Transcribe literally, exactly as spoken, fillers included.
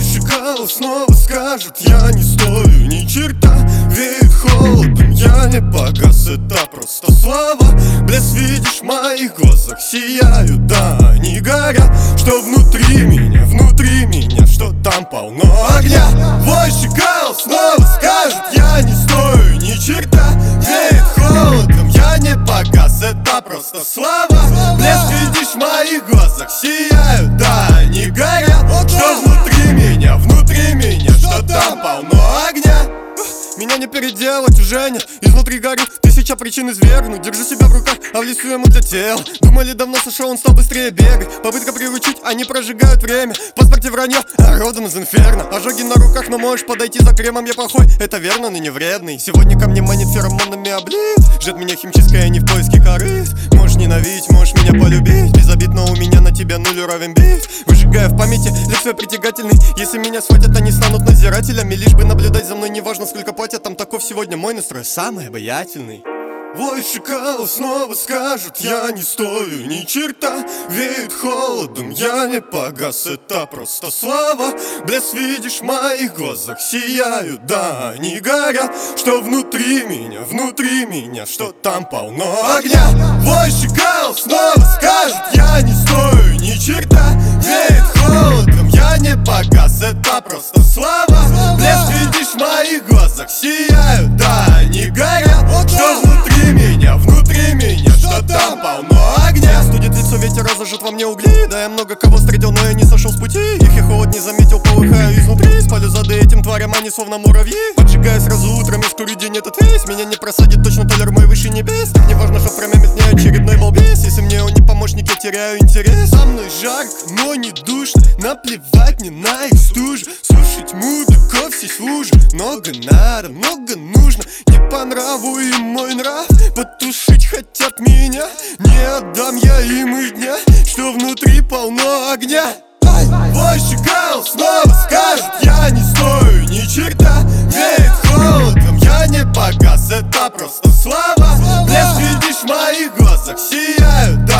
шакал снова скажет: я не стою ни черта. Веет холодом, я не погас, это просто слова. Блеск видишь в моих глазах, сияют, да, они горят. Что внутри меня, внутри меня, что там полно огня. Твой шакал снова скажет: я не стою ни черта. Веет холодом, я не погас, это просто слова. Блеск видишь в моих глазах, сияют, да, они горят. Что внутри меня, внутри меня, что там полно огня. Меня не переделать уже нет, изнутри горит тысяча причин извергнуть. Держу себя в руках, а в лесу ему для тела. Думали, давно сошел, он стал быстрее бегать. Попытка приручить, они прожигают время. В паспорте вранье, а родом из инферно. Ожоги на руках, но можешь подойти за кремом. Я плохой, это верно, но не вредный. Сегодня ко мне манит феромонами облит. Ждет меня химчистка, я не в поиске корыст. Можешь ненавидеть, можешь меня полюбить. Без обид, но у меня на тебя нуль равен бит. Выжигая в памяти, лицо притягательный. Если меня схватят, они станут надзирателями. Лишь бы наблюдать за мной, неважно сколько платят. Там таков сегодня мой настрой, самый обаятельный. Вой шакал снова скажет: я не стою ни черта. Веет холодом, я не погас, это просто слова. Блеск видишь в моих глазах, сияют, да, они горят. Что внутри меня, внутри меня, что там полно огня. Вой шакал снова скажет: я не стою ни черта. Веет холодом, я не погас, это просто слова. Блеск видишь в моих глазах, сияют, да, они горят. Что внутри меня, внутри меня, что там полно огня. Студит лицо, ветер разожжет во мне угли. Да, я много кого встретил, но я не сошел с пути. Их я холод не заметил, полыхаю изнутри. Спалю зады этим тварям, они словно муравьи. Поджигаю сразу утром, и скоро день этот весь. Меня не просадит точно толер мой выше небес. Так неважно, что промямит мне очередной балбес. Если мне он не помощник, я теряю интерес. Со мной жарко, но не душно. Наплевать мне на их стужу. Слушать мудаков здесь в луже. Много надо, много нужно. Не по нраву им мой нрав. Потушить хотят меня. Не отдам я им и дня, что внутри полно огня. Твой шакал снова скажет: я не стою ни черта. Веет холодом, я не погас, это просто слова. Блеск видишь в моих глазах, сияют,